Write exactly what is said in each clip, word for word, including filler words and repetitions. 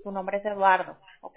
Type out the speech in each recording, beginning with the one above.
Tu nombre es Eduardo, ¿ok?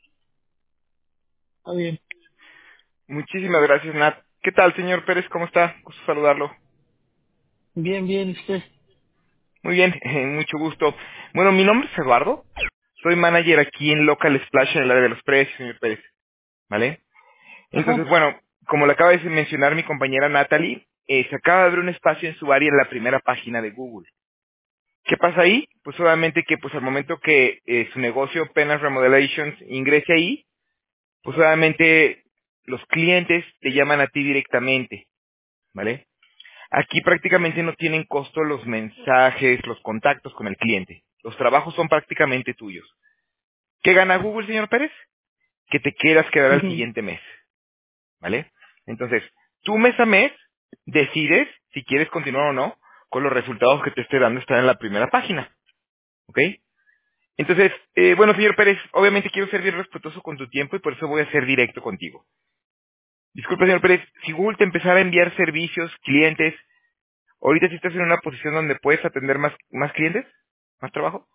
Está bien. Muchísimas gracias, Nat. ¿Qué tal, señor Pérez? ¿Cómo está? Gusto saludarlo. Bien, bien, usted. Muy bien, mucho gusto. Bueno, mi nombre es Eduardo. Soy manager aquí en Local Splash en el área de los precios, señor Pérez. ¿Vale? Entonces, Ajá. bueno, como le acaba de mencionar mi compañera Natalie, eh, se acaba de abrir un espacio en su área en la primera página de Google. ¿Qué pasa ahí? Pues obviamente que pues al momento que eh, su negocio Penas Remodelations ingrese ahí, pues obviamente los clientes te llaman a ti directamente, ¿vale? Aquí prácticamente no tienen costo los mensajes, los contactos con el cliente. Los trabajos son prácticamente tuyos. ¿Qué gana Google, señor Pérez? Que te quieras quedar al Ujú. siguiente mes, ¿vale? Entonces, tú mes a mes decides si quieres continuar o no con los resultados que te esté dando estar en la primera página, ¿ok? Entonces, eh, bueno, señor Pérez, obviamente quiero ser bien respetuoso con tu tiempo y por eso voy a ser directo contigo. Disculpe, señor Pérez, si Google te empezara a enviar servicios, clientes, ahorita sí estás en una posición donde puedes atender más, más clientes, más trabajo.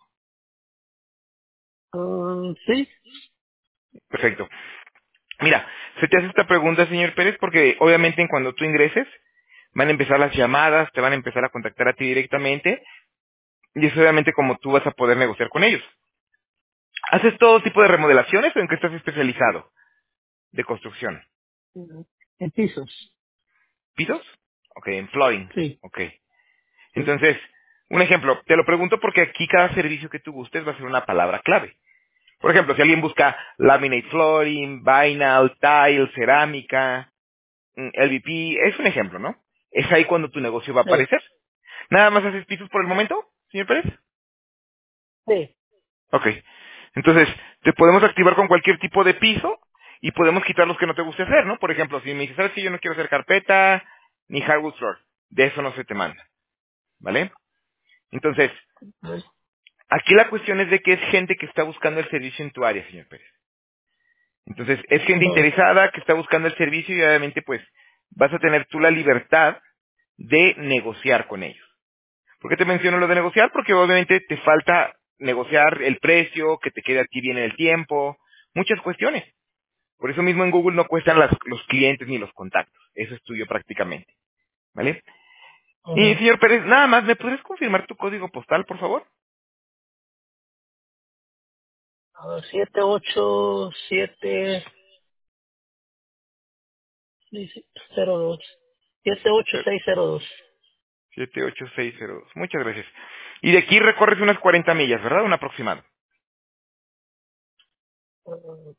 Ah, sí. Perfecto. Mira, se te hace esta pregunta, señor Pérez, porque obviamente en cuando tú ingreses, van a empezar las llamadas, te van a empezar a contactar a ti directamente, y es obviamente como tú vas a poder negociar con ellos. ¿Haces todo tipo de remodelaciones o en qué estás especializado? De construcción. Ujú. En pisos. ¿Pisos? Ok, en flooring. Sí, Ok. sí. Entonces, un ejemplo, te lo pregunto porque aquí cada servicio que tú gustes va a ser una palabra clave. Por ejemplo, si alguien busca laminate flooring, vinyl, tile, cerámica, mm, L V P, es un ejemplo, ¿no? Es ahí cuando tu negocio va a Sí, aparecer. ¿Nada más haces pisos por el momento, señor Pérez? sí. Ok. Entonces, te podemos activar con cualquier tipo de piso y podemos quitar los que no te guste hacer, ¿no? Por ejemplo, si me dices, ¿sabes que yo no quiero hacer carpeta ni hardwood floor? De eso no se te manda, ¿vale? Entonces, Pues, aquí la cuestión es de que es gente que está buscando el servicio en tu área, señor Pérez. Entonces, es gente ajá, interesada que está buscando el servicio y obviamente pues vas a tener tú la libertad de negociar con ellos. ¿Por qué te menciono lo de negociar? Porque obviamente te falta negociar el precio, que te quede aquí bien en el tiempo, muchas cuestiones. Por eso mismo en Google no cuestan las- los clientes ni los contactos. Eso es tuyo prácticamente. ¿Vale? Y ajá. señor Pérez, nada más, ¿me podrías confirmar tu código postal, por favor? Ah, siete, ocho, siete, cero, dos. Siete, ocho, seis, cero, dos. siete ocho seis cero dos. Muchas gracias. Y de aquí recorres unas cuarenta millas, ¿verdad? Un aproximado. Ah,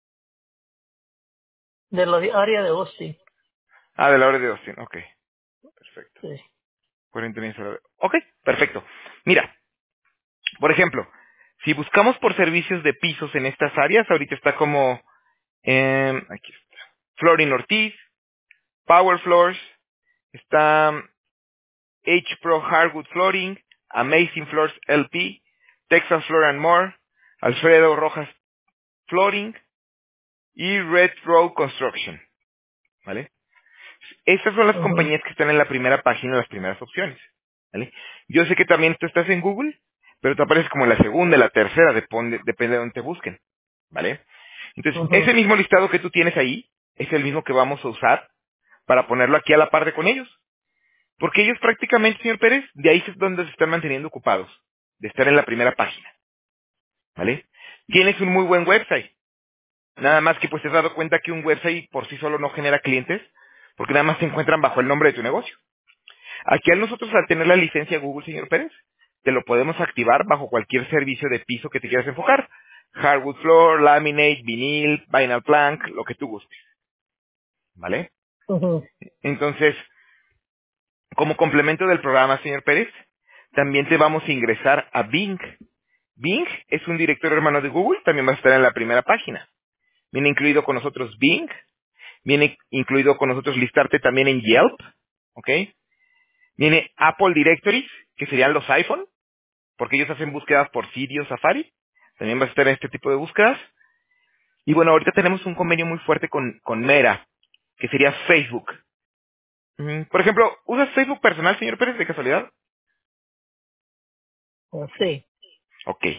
de la área de Austin. Ah, de la hora de Austin. Ok, perfecto. Sí. cuarenta millas a la hora. Ok, perfecto. Mira, por ejemplo, si buscamos por servicios de pisos en estas áreas, ahorita está como, eh, aquí está, Flooring Ortiz, Power Floors, está H Pro Hardwood Flooring, Amazing Floors L P, Texas Floor and More, Alfredo Rojas Flooring y Red Row Construction, ¿vale? Estas son las Ajá, compañías que están en la primera página, las primeras opciones, ¿vale? Yo sé que también tú estás en Google, pero te apareces como en la segunda, en la tercera, depende, depende de dónde te busquen, ¿vale? Entonces, ese ajá, mismo listado que tú tienes ahí es el mismo que vamos a usar para ponerlo aquí a la par de con ellos. Porque ellos prácticamente, señor Pérez, de ahí es donde se están manteniendo ocupados, de estar en la primera página, ¿vale? Tienes un muy buen website. Nada más que pues te has dado cuenta que un website por sí solo no genera clientes, porque nada más se encuentran bajo el nombre de tu negocio. Aquí a nosotros al tener la licencia Google, señor Pérez, te lo podemos activar bajo cualquier servicio de piso que te quieras enfocar. Hardwood floor, laminate, vinil, vinyl plank, lo que tú gustes, ¿vale? ajá. Entonces, como complemento del programa, señor Pérez, también te vamos a ingresar a Bing. Bing es un directorio hermano de Google, también va a estar en la primera página. Viene incluido con nosotros Bing, viene incluido con nosotros listarte también en Yelp, ¿ok? Viene Apple Directories, que serían los iPhone, porque ellos hacen búsquedas por Siri o Safari. También va a estar en este tipo de búsquedas. Y bueno, ahorita tenemos un convenio muy fuerte con, con Meta, que sería Facebook. Mm, Por ejemplo, ¿usas Facebook personal, señor Pérez, de casualidad? Ah, sí. Ok.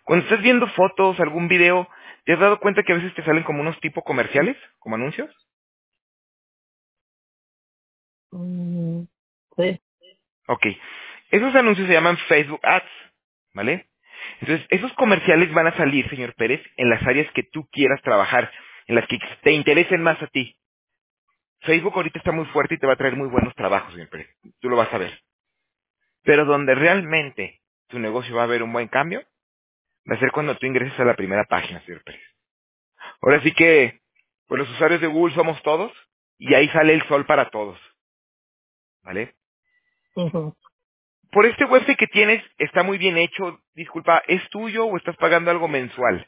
Cuando estás viendo fotos, algún video, ¿te has dado cuenta que a veces te salen como unos tipo comerciales, como anuncios? Mm, sí. Ok. Esos anuncios se llaman Facebook Ads, ¿vale? Entonces, esos comerciales van a salir, señor Pérez, en las áreas que tú quieras trabajar, en las que te interesen más a ti. Facebook ahorita está muy fuerte y te va a traer muy buenos trabajos, señor Pérez. Tú lo vas a ver. Pero donde realmente tu negocio va a ver un buen cambio, va a ser cuando tú ingreses a la primera página, señor Pérez. Ahora sí que, pues los usuarios de Google somos todos, y ahí sale el sol para todos, ¿vale? Ujú. Por este website que tienes, está muy bien hecho. Disculpa, ¿es tuyo o estás pagando algo mensual?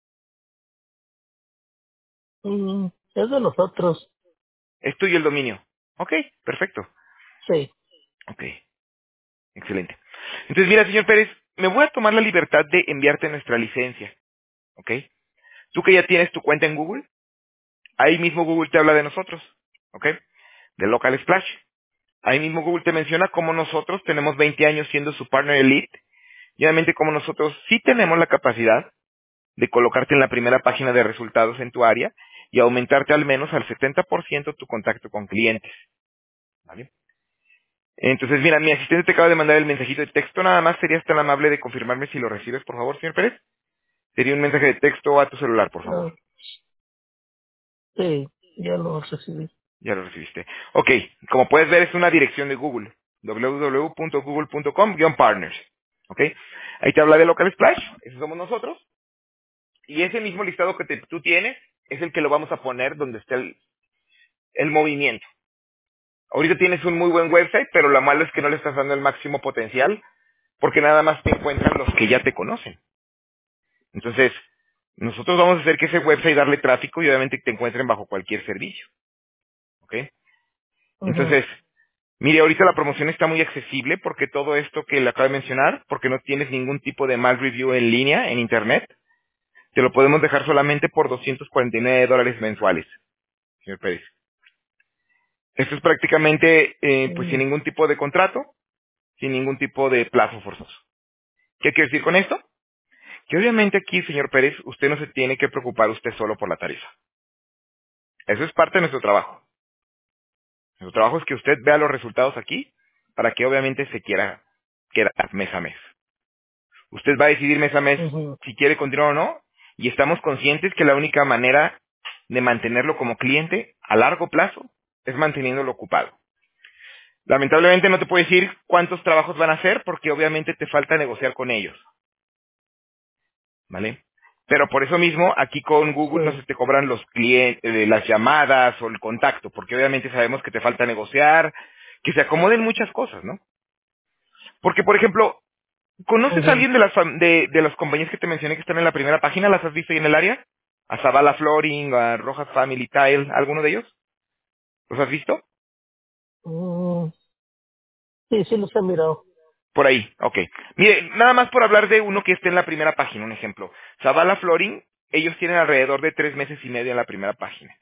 Mm, es de nosotros. Es tuyo el dominio. Ok, perfecto. Sí. Ok, excelente. Entonces, mira, señor Pérez, me voy a tomar la libertad de enviarte nuestra licencia. Ok. Tú que ya tienes tu cuenta en Google, ahí mismo Google te habla de nosotros. Ok. De Local Splash. Ahí mismo Google te menciona cómo nosotros tenemos veinte años siendo su partner elite. Y obviamente como nosotros sí tenemos la capacidad de colocarte en la primera página de resultados en tu área y aumentarte al menos al setenta por ciento tu contacto con clientes. ¿Vale? Entonces, mira, mi asistente te acaba de mandar el mensajito de texto, nada más serías tan amable de confirmarme si lo recibes, por favor, señor Pérez. Sería un mensaje de texto a tu celular, por favor. Ah, sí, ya lo recibí. Ya lo recibiste. Ok, como puedes ver es una dirección de Google, w w w punto google punto com guion partners. Ok, ahí te habla de Local Splash, esos somos nosotros, y ese mismo listado que te- tú tienes es el que lo vamos a poner donde esté el, el movimiento. Ahorita tienes un muy buen website, pero lo malo es que no le estás dando el máximo potencial, porque nada más te encuentran los que ya te conocen. Entonces, nosotros vamos a hacer que ese website darle tráfico y obviamente que te encuentren bajo cualquier servicio. ¿Ok? Ujú, Entonces, mire, ahorita la promoción está muy accesible porque todo esto que le acabo de mencionar, porque no tienes ningún tipo de mal review en línea, en internet, te lo podemos dejar solamente por doscientos cuarenta y nueve dólares mensuales, señor Pérez. Esto es prácticamente, eh, pues sin mm, ningún tipo de contrato, sin ningún tipo de plazo forzoso. ¿Qué quiere decir con esto? Que obviamente aquí, señor Pérez, usted no se tiene que preocupar usted solo por la tarifa. Eso es parte de nuestro trabajo. Nuestro trabajo es que usted vea los resultados aquí para que obviamente se quiera quedar mes a mes. Usted va a decidir mes a mes ujú, si quiere continuar o no, y estamos conscientes que la única manera de mantenerlo como cliente a largo plazo es manteniéndolo ocupado. Lamentablemente no te puedo decir cuántos trabajos van a hacer porque obviamente te falta negociar con ellos, ¿vale? Pero por eso mismo aquí con Google no se sí. te cobran los clientes, las llamadas o el contacto, porque obviamente sabemos que te falta negociar, que se acomoden muchas cosas, ¿no? Porque, por ejemplo, ¿conoces a Ujú. alguien de las, fam- de, de las compañías que te mencioné que están en la primera página? ¿Las has visto ahí en el área? ¿A Zavala Flooring, a Rojas Family Tile, alguno de ellos? ¿Los has visto? Mm, sí, sí los he mirado. Por ahí, ok. Mire, nada más por hablar de uno que esté en la primera página, un ejemplo. Zavala Flooring, ellos tienen alrededor de tres meses y medio en la primera página.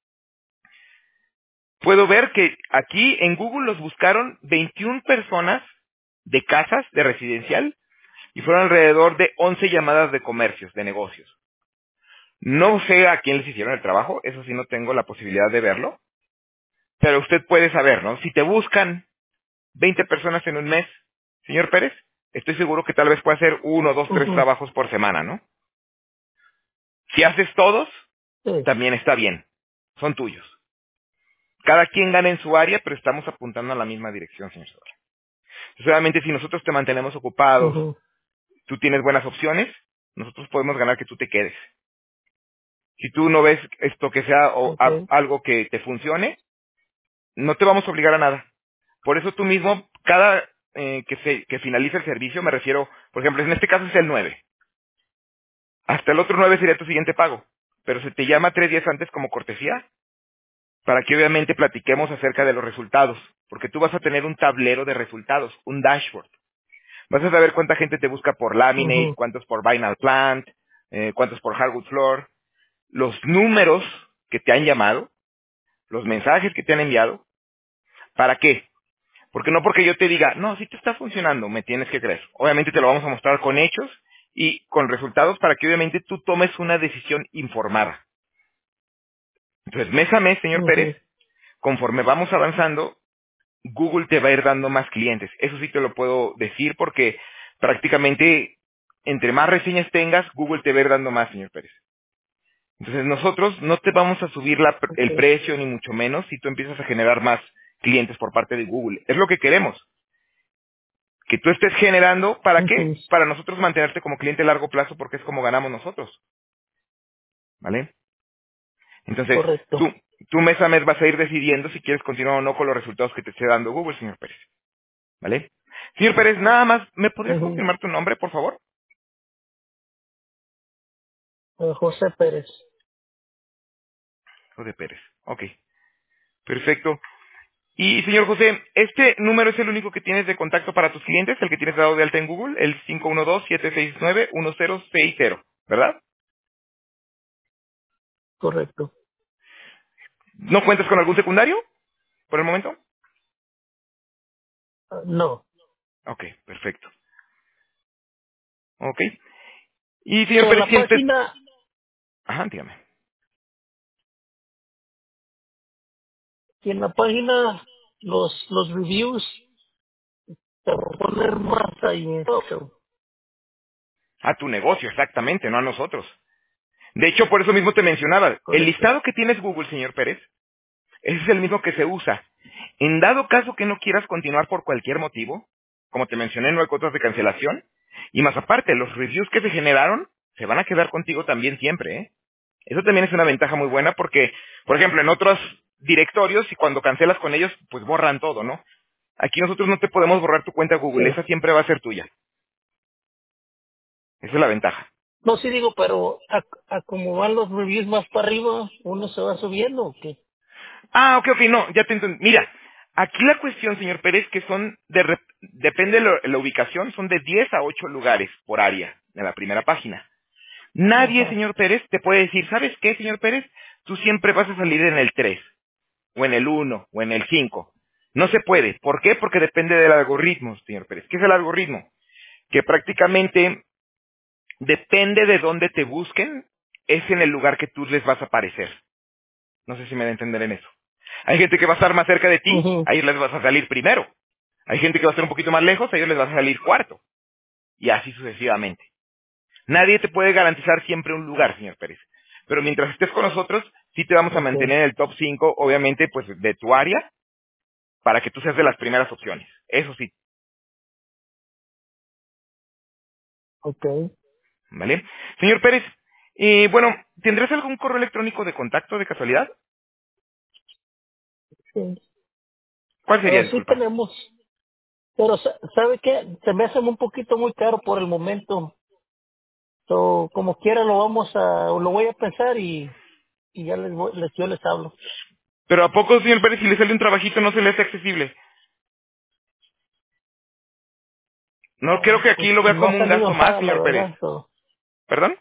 Puedo ver que aquí en Google los buscaron veintiuna personas de casas, de residencial, y fueron alrededor de once llamadas de comercios, de negocios. No sé a quién les hicieron el trabajo, eso sí no tengo la posibilidad de verlo, pero usted puede saber, ¿no? Si te buscan veinte personas en un mes, señor Pérez, estoy seguro que tal vez pueda hacer uno, dos, tres Ujú, trabajos por semana, ¿no? Si haces todos, sí. también está bien, son tuyos. Cada quien gana en su área, pero estamos apuntando a la misma dirección, señor Zavala. Solamente si nosotros te mantenemos ocupados, Ujú, tú tienes buenas opciones, nosotros podemos ganar que tú te quedes. Si tú no ves esto que sea o ok. a- algo que te funcione, no te vamos a obligar a nada. Por eso tú mismo, cada eh, que, se, que finalice el servicio, me refiero, por ejemplo, en este caso es el nueve. Hasta el otro nueve sería tu siguiente pago. Pero se te llama tres días antes como cortesía para que obviamente platiquemos acerca de los resultados. Porque tú vas a tener un tablero de resultados, un dashboard. Vas a saber cuánta gente te busca por Laminate, Ujú, cuántos por Vinyl Plant, eh, cuántos por Hardwood Floor, los números que te han llamado, los mensajes que te han enviado. ¿Para qué? Porque no porque yo te diga, no, si te está funcionando, me tienes que creer. Obviamente te lo vamos a mostrar con hechos y con resultados para que obviamente tú tomes una decisión informada. Entonces, mes a mes, señor Pérez, ujú, conforme vamos avanzando, Google te va a ir dando más clientes. Eso sí te lo puedo decir porque prácticamente entre más reseñas tengas, Google te va a ir dando más, señor Pérez. Entonces nosotros no te vamos a subir la- el ok, precio ni mucho menos si tú empiezas a generar más clientes por parte de Google. Es lo que queremos, que tú estés generando, ¿para qué? ujú, Para nosotros mantenerte como cliente a largo plazo porque es como ganamos nosotros, ¿vale? Entonces, correcto. tú, tú mes a mes vas a ir decidiendo si quieres continuar o no con los resultados que te esté dando Google, señor Pérez, ¿vale? Señor Pérez, nada más, ¿me podrías Ujú. confirmar tu nombre, por favor? Eh, José Pérez. José Pérez, ok, perfecto. Y señor José, ¿este número es el único que tienes de contacto para tus clientes, el que tienes dado de alta en Google, el cinco uno dos, siete seis nueve, uno cero seis cero, ¿verdad? Correcto. ¿No cuentas con algún secundario por el momento? Ah, no. Ok, perfecto. Ok. Y señor So, Pérez, la si usted... página, Ajá, dígame. y en la página, los, los reviews, te voy a poner más ahí. en eso. A tu negocio, exactamente, no a nosotros. De hecho, por eso mismo te mencionaba, el Correcto. listado que tienes Google, señor Pérez, ese es el mismo que se usa. En dado caso que no quieras continuar por cualquier motivo, como te mencioné, no hay cuotas de cancelación, y más aparte, los reviews que se generaron se van a quedar contigo también siempre, ¿eh? Eso también es una ventaja muy buena porque, por ejemplo, en otros directorios, y cuando cancelas con ellos, pues borran todo, ¿no? Aquí nosotros no te podemos borrar tu cuenta Sí. Google, esa siempre va a ser tuya. Esa es la ventaja. No, sí digo, pero a, a como van los reviews más para arriba, uno se va subiendo o qué. Ah, ok, ok, no, ya te entendí. Mira, aquí la cuestión, señor Pérez, que son, de, re- depende de lo- la ubicación, son de diez a ocho lugares por área en la primera página. Nadie, Ajá. señor Pérez, te puede decir, ¿sabes qué, señor Pérez? Tú siempre vas a salir en el tres, o en el uno, o en el cinco. No se puede. ¿Por qué? Porque depende del algoritmo, señor Pérez. ¿Qué es el algoritmo? Que prácticamente depende de dónde te busquen, es en el lugar que tú les vas a aparecer. No sé si me da a entender en eso. Hay gente que va a estar más cerca de ti, Ujú. a ellos les vas a salir primero. Hay gente que va a estar un poquito más lejos, a ellos les vas a salir cuarto. Y así sucesivamente. Nadie te puede garantizar siempre un lugar, señor Pérez. Pero mientras estés con nosotros, sí te vamos a Ok, mantener en el top cinco, obviamente, pues de tu área, para que tú seas de las primeras opciones. Eso sí, ok. ¿vale? Señor Pérez, eh, bueno, ¿tendrás algún correo electrónico de contacto de casualidad? Sí. ¿Cuál sería, Ah, sí disculpa? tenemos, pero sa- ¿sabe qué? Se me hace un poquito muy caro por el momento. So, como quiera lo vamos a, lo voy a pensar y, y ya les, voy- les yo les hablo. Pero ¿a poco, señor Pérez, si le sale un trabajito no se le hace accesible? No creo Ah, que pues aquí lo vea no ha como un salido gasto más, nada, la señor Pérez. verdad. So, ¿Perdón?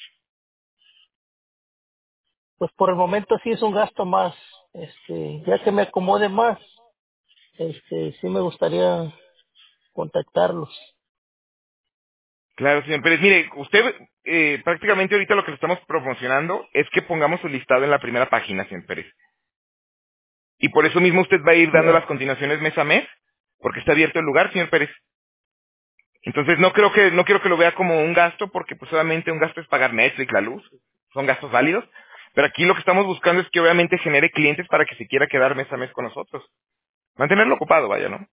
pues por el momento sí es un gasto más. Este, ya que me acomode más, este, sí me gustaría contactarlos. Claro, señor Pérez. Mire, usted eh, prácticamente ahorita lo que le estamos promocionando es que pongamos su listado en la primera página, señor Pérez. Y por eso mismo usted va a ir dando las Ya. continuaciones mes a mes, porque está abierto el lugar, señor Pérez. Entonces no creo que no quiero que lo vea como un gasto, porque pues obviamente un gasto es pagar Netflix, la luz, son gastos válidos. Pero aquí lo que estamos buscando es que obviamente genere clientes para que se quiera quedar mes a mes con nosotros. Mantenerlo ocupado, vaya, ¿no?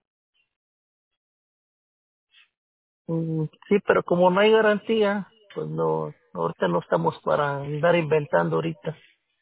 Mm, sí, pero como no hay garantía, pues no, ahorita no estamos para andar inventando ahorita.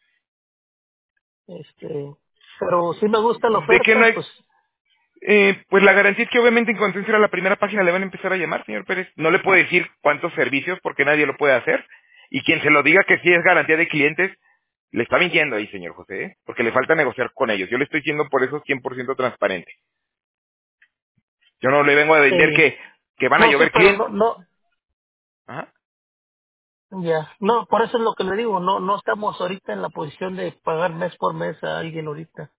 Este, pero sí me gusta la ¿De qué no oferta, hay? pues Eh, pues la garantía es que obviamente en cuanto entre a la primera página le van a empezar a llamar, señor Pérez. No le puedo decir cuántos servicios porque nadie lo puede hacer. Y quien se lo diga que sí es garantía de clientes, le está mintiendo ahí, señor José, ¿eh? Porque le falta negociar con ellos. Yo le estoy siendo por eso cien por ciento transparente. Yo no le vengo a vender sí. que, que van a No, sí, llover pero clientes. no, no, Ajá. ya. No, por eso es lo que le digo, no, no estamos ahorita en la posición de pagar mes por mes a alguien ahorita.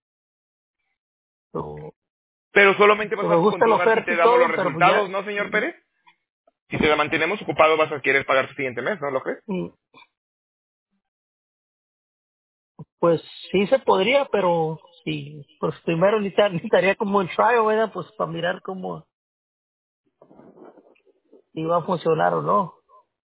So, Pero solamente vas so a me gusta la continuar si oferta te y damos los todo, pero pues resultados, ya, ¿no, señor Pérez? Si te la mantenemos ocupado vas a querer pagar tu siguiente mes, ¿no lo crees? Mm, Pues sí se podría, pero sí, pues primero necesitar- necesitaría como un trial, ¿verdad? Pues para mirar cómo si va a funcionar o no.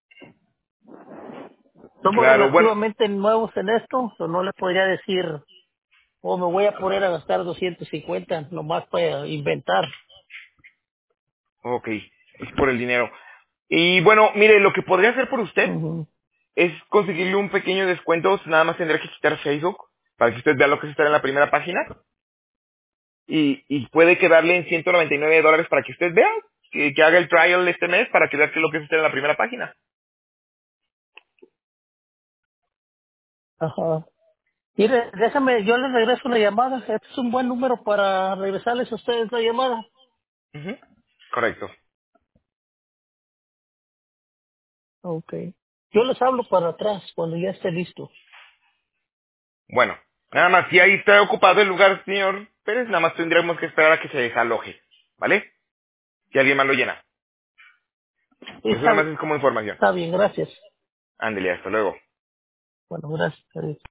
Somos Claro, bueno, relativamente nuevos en esto, o no le podría decir, o me voy a poner a gastar doscientos cincuenta nomás para inventar. ok, es por el dinero. Y bueno, mire, lo que podría hacer por usted Ujú. es conseguirle un pequeño descuento, nada más tendrá que quitar Facebook para que usted vea lo que está en la primera página y, y puede quedarle en ciento noventa y nueve dólares para que usted vea, que, que haga el trial este mes para que vea qué es lo que está en la primera página. Ajá. Mire, déjame, yo les regreso la llamada. Este es un buen número para regresarles a ustedes la llamada. Ujú. Correcto. Ok. Yo les hablo para atrás cuando ya esté listo. Bueno, nada más, si ahí está ocupado el lugar, señor Pérez, nada más tendremos que esperar a que se desaloje, ¿vale? Si alguien más lo llena. Sí, Eso está, nada más es como información. está bien, gracias. Ándele, hasta luego. Bueno, gracias. Adiós.